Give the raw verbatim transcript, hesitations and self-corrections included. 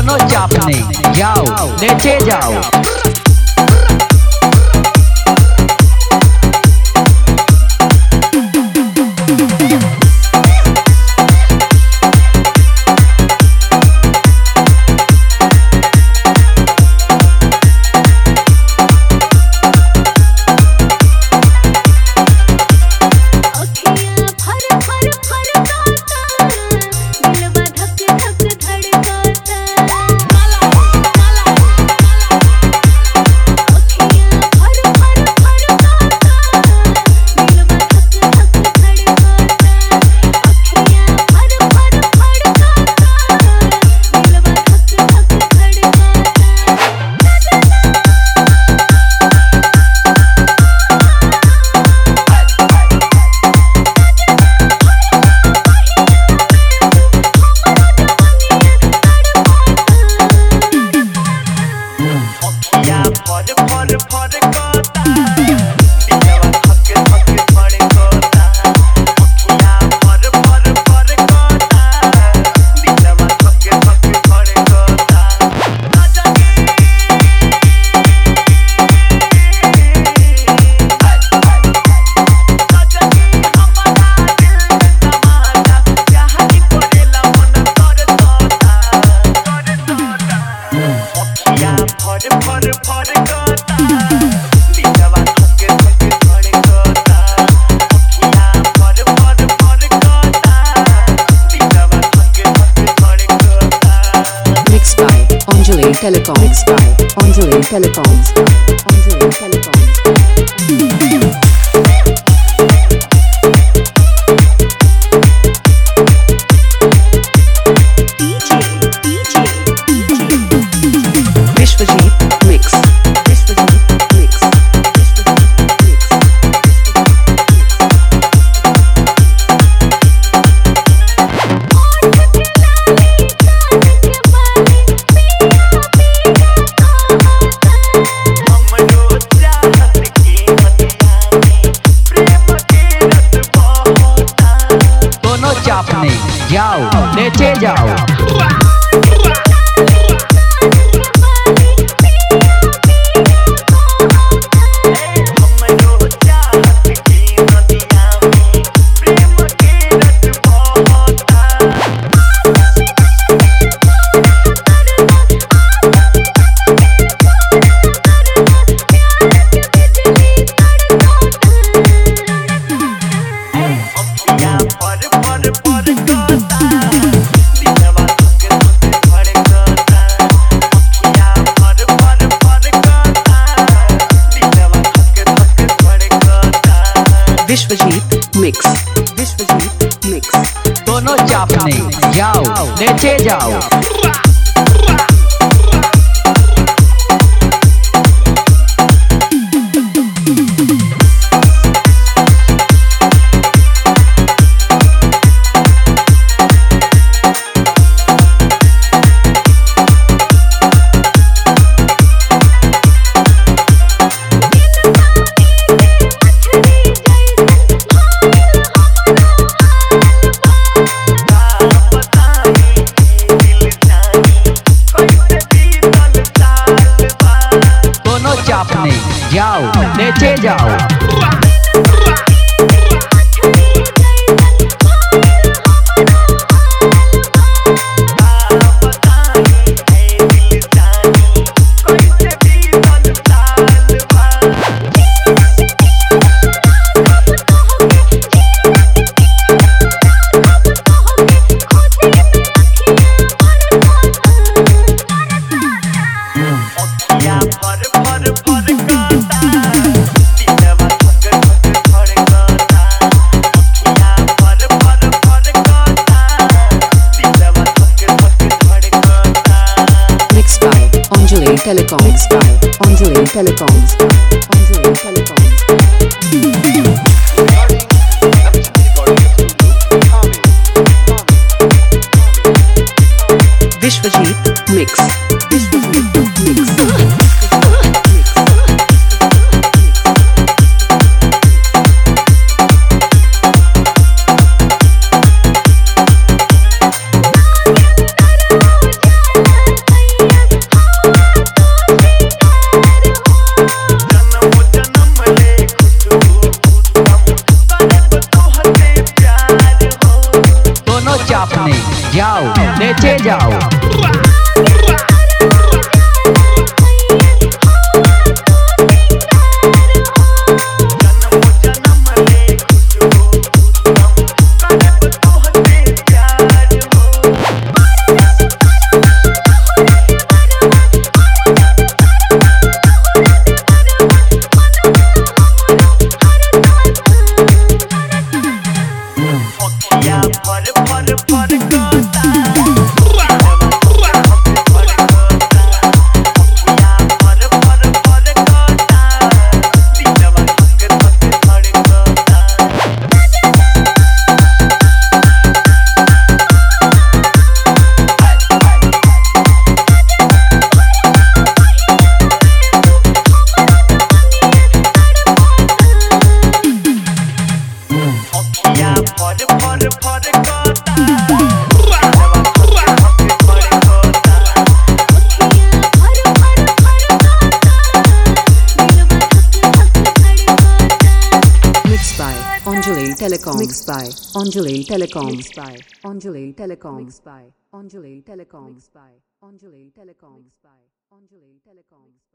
दोनों चापने जाओ नीचे जाओ। Telecoms by Anjali Telecoms. Anjali Telecoms. D J, D J, D J. Vishwajit Mix. Vishwajit Mix. Vishwajit Mix. चापने जाओ नीचे जाओ। Vishwajit Mix. Vishwajit Mix. दोनों चापने जाओ नीचे जाओ। चापने जाओ नीचे जाओ। Telecoms by Anjali Telecoms. Anjali Telecoms. Vishwajit Mix. Vishwajit Mix. नेचे जाओ। Anjali Telecom. Mixed by Anjali Telecom. Mixed by Anjali Telecom. Mixed by Anjali Telecom. Mixed by Anjali Telecom. Mixed by Anjali Telecom.